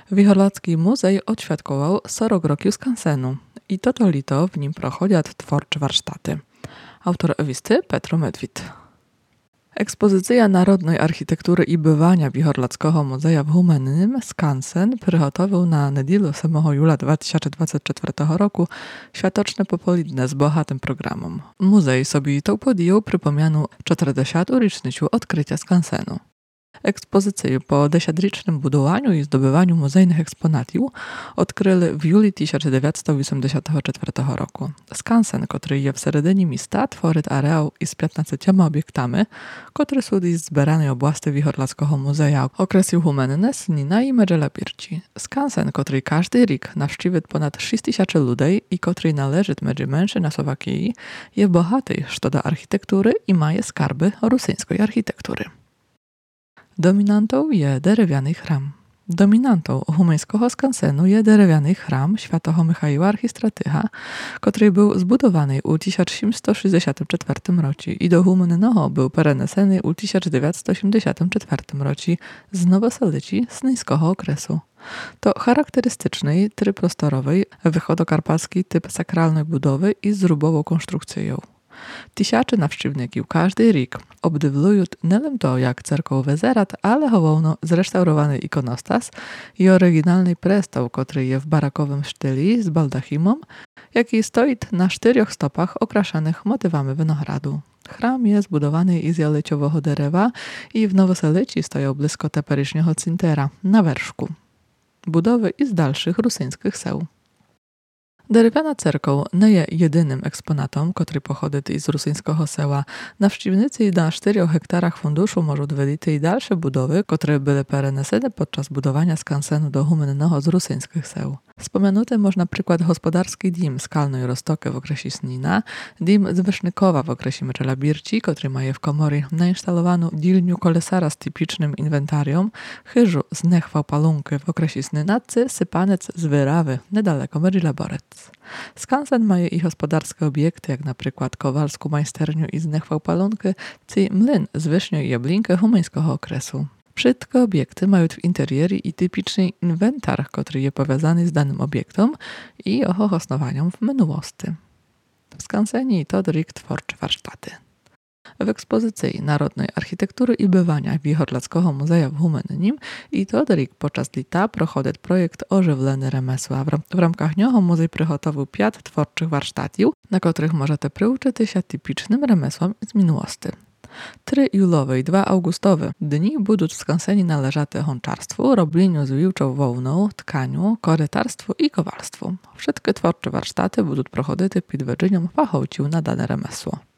Вігорлацький музей odświadkował 40 rokів skansenu i to lito w nim prochodzą twórcze warsztaty. Autor listy Petro Medwid. Ekspozycja Narodnej Architektury i Bywania Wihorlackiego Muzeja w Humennym Skansen przygotował na niedzielę 7 jula 2024 roku światoczne popołudnie z bogatym programem. Muzej sobie to podjął przy pomianu 40. rocznicy odkrycia skansenu. Ekspozycję po 10-rocznym budowaniu i zdobywaniu muzejnych eksponatów odkryli w juli 1984 roku. Skansen, który jest w seredinie miasta, tworzy areał z 15 obiektami, które są z zbieranej oblasti Wihorlackiego Muzeja okresu Humenny, Snina i Medżelabirci. Skansen, który każdy rok nawściwi ponad 6000 ludzi i który należy między mężczyzn na Słowakii, jest bogaty co do architektury i ma skarby rosyjskiej architektury. Dominantą jest drewniany chram. Dominantą humeńskiego skansenu jest drewniany chram świętego Michaiła Archistratycha, który był zbudowany w 1764 roku i do Humennego był przenesony w 1984 roku z Nowosolici Snyjskiego okresu. To charakterystyczny, tryprostorowy, wychodokarpacki typ sakralnej budowy i zrubową konstrukcją. Tysiące nawściwników każdy rok obdywlują nie tylko to, jak cerkow wezerat, ale chowano zrestaurowany ikonostas i oryginalny prestol, który jest w barakowym stylu z baldachimą, jaki stoi na 4 stopach okraszanych motywami winogradu. Chram jest zbudowany z jaleciowego drzewa i w Nowosolici stoją blisko teperycznego cintera na wierzchu budowy i z dalszych rusyńskich seł. Drewniana cerkow nie jest jedynym eksponatem, który pochodzi z rosyjskiego seła. Nawściwnicy na 4 hektarach funduszu mogą widzieć i dalsze budowy, które były przenesone podczas budowania skansenu do Humennego z rosyjskich seł. Wspomniany można przykład gospodarski dom Skalnej Roztoki w okresie Snina, dom Zwysznikowa w okresie Medżelabirci, który ma w komory nainstalowaną dilniu kolesara z typicznym inwentarium, chyżu z Nechwał Palunky w okresie Snynacy, sypanec z Wyrawy, niedaleko Medżelaborec. Skansen ma i gospodarskie obiekty, jak na przykład kowalską majsternię i z Nechwał Palunky, czy mlyn z Wysznią i Jablinkę humeńskiego okresu. Wszystkie obiekty mają w interierze i typiczny inwentar, który jest powiązany z danym obiektem i ochosnowaniem w minułosti. W skansenie to dryk twórcze warsztaty. W ekspozycji Narodnej Architektury i Bywania Wihorlackiego Muzeja w Humennym i to dryk podczas lita prochodzi projekt Ożywlenie Remesła. W ramkach niego muzej przygotował 5 twórczych warsztatów, na których możecie przyuczyć się typicznym remesłom z minułosti. 3 julowe i 2 augustowe dni będą w skansenie należaty honczarstwu, robieniu z wilczą wołną, tkaniu, korytarstwu i kowalstwu. Wszystkie twórcze warsztaty będą prochodzić pod wydzeniem fachowców na dane remesło.